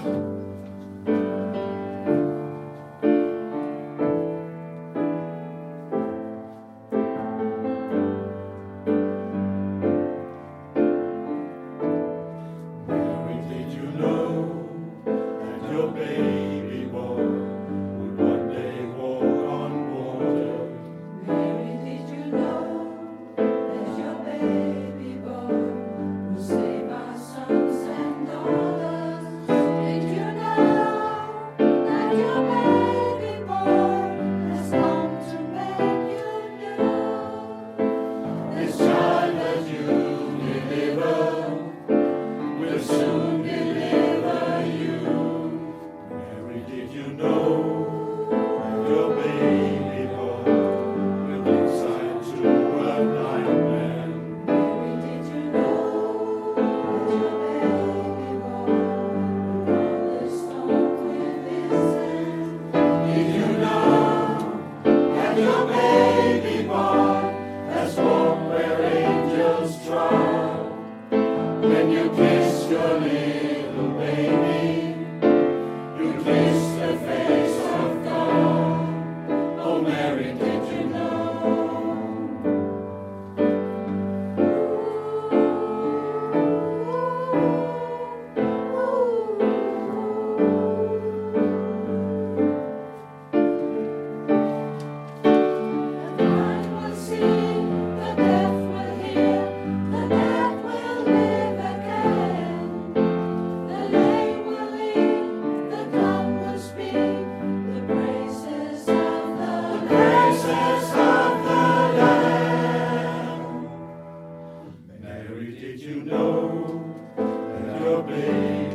Mary, did you know that your baby boy would one day walk on water? Mary, did you know that your baby boy will save our sons and daughters? Did you know that your baby boy has come to make you new? This child that you deliver will soon deliver you. Mary, did you know that your baby boy will give sight to a blind man? Mary, did you know that your baby boy will roll the stone with his hand? Did you know that your baby boy has walked where angels trod? When you kiss your little baby, you kiss the face of God. Oh, Mary, did you know? The blind will see, the deaf will hear, the dead will live again. The lame will lead, the dumb will speak, the praises of the Praises of the Lamb. Mary, did you know that your baby